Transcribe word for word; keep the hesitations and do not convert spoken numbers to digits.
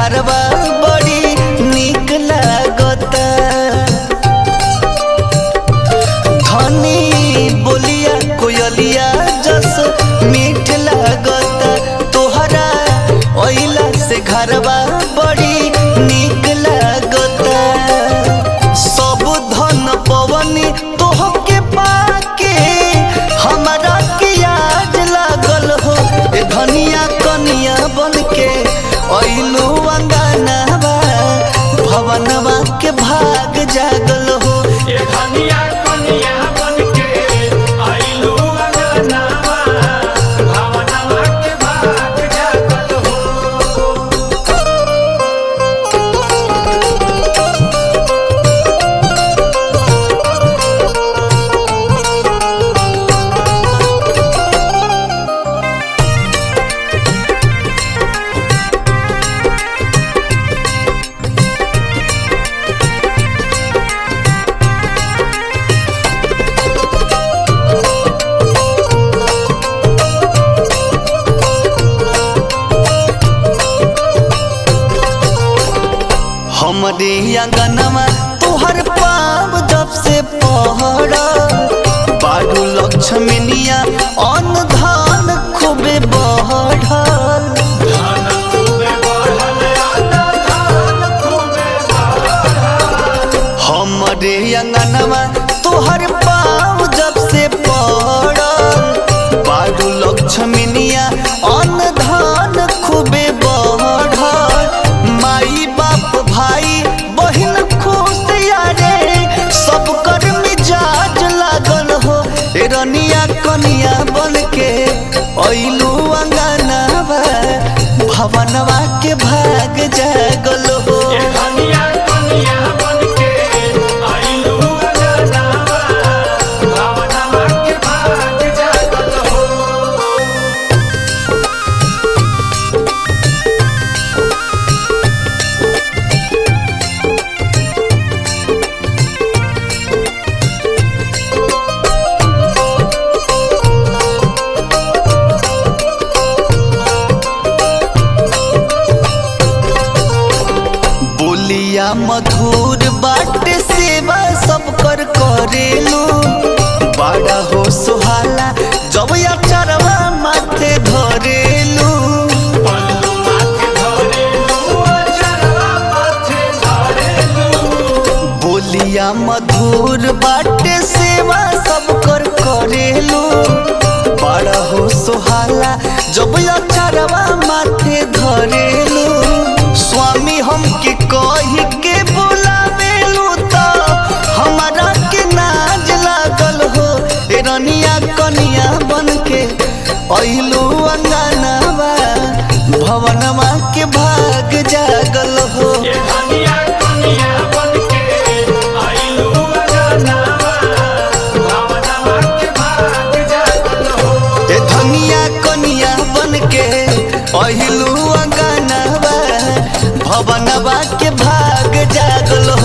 घरवा बड़ी निक लागता। धनी बोलिया कोयलिया जस मीठ लागता। तोहरा ओइला से घरवा बड़ी निक लागता। सब धन पवनी तोहके पाके हमरा के याद लागल हो। ए धनिया कनिया बनके ओइलू अंगनावा भवनवा के भाग जागल हो। ए धनिया कनिया बनके आइलू अंगनावा भवनवा के भाग जागल हो। हमरे अंगनवा तोहर पाव जब से पहरा। बाडू लक्ष्मनिया अन्न धान खूबे बढ़ल। धान खूबे बढ़ल आटा धान खूबे बढ़ल। हमरे अंगनवा तोहर पाव जब से पहरा। बाडू लक्ष्मनिया अन्न धान खूबे बढ़ल। माई बाप भाई बहिन खुश यारे सब कर मिजाज लागल हो। ए रनिया कनिया बनके ओइलू अंगनावा भवनवा के भाग जागल हो। ए धनिया कनिया बनके आइलू अंगनावा भवनवा के भाग जागल हो। बोलिया मधुर बाटे सेवा सब कर करेलू। बड़ा हो सुहाला जब अचरवा माथे धरेलू। पल्लू माथे धरेलू अचरवा माथे धरेलू। बोलिया मधुर बाटे सेवा सब कर करेलू। बड़ा हो सुहाला जब अचरवा माथे धरेलू। स्वामी हमके कही के बुलावेलू तो हमारा के नाज लागल हो। ए रनिया कनिया बनके ओइलू अंगनावा भवनवा के भाग जागल हो। ए धनिया कनिया बनके आइलू अंगनावा भवनवा के भाग जागल हो। ए धनिया कनिया बनके ओइलू अंगनावा भवनवा के भाग जागल